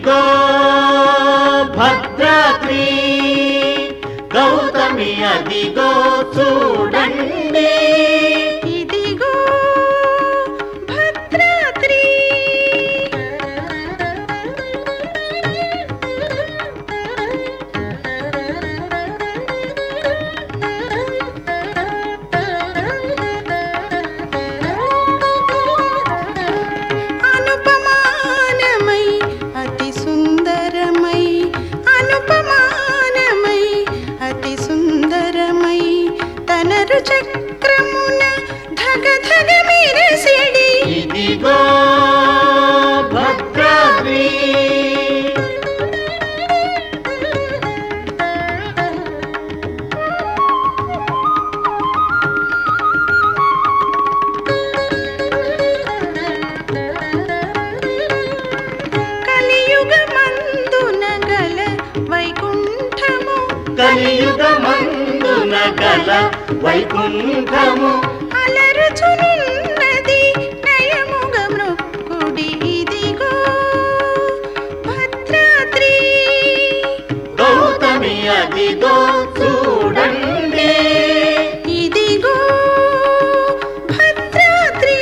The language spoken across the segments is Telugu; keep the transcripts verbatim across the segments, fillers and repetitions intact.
ఇదిగో భద్రాద్రి గౌతమి అదిగో చూడండి ఇదిగో భద్రాద్రి అనుపమానమై అతి సుందరమై అనుపమానమై అతి సుందరమై తనరు చక్రమున ధగ ధగ మెరిసిడి ఇదిగో భద్రాద్రి కలియుగమందున గల వైకుంఠము కలియుగమందున గల వైకుంఠము అలరుచునున్నది నయముగ మృక్కుడి ఇదిగో భద్రాద్రి గౌతమి అదిగో చూడండి ఇదిగో భద్రాద్రి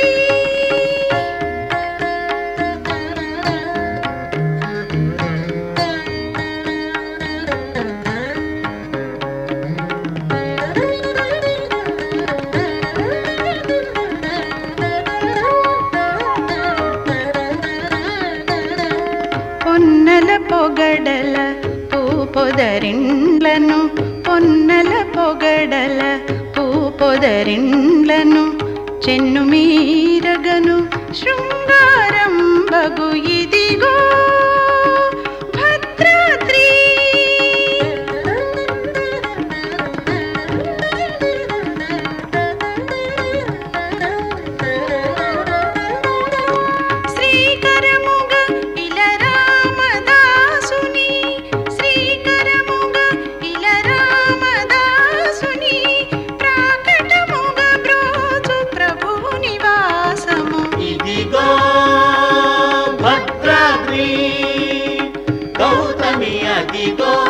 పొన్నల పొగడల పూపొదరిండ్లను పొన్నల పొగడల పూపొదరిండ్లను చెన్ను మీరగను శృంగారం బగు ఇదిగో భద్రాద్రి శ్రీకరముగ ఇల రామదాసుని శ్రీకరముగ ఇల రామదాసుని ప్రాకటముగ బ్రోచు ప్రభువు నివాసము ఇదిగో భద్రాద్రి గౌతమి అదిగో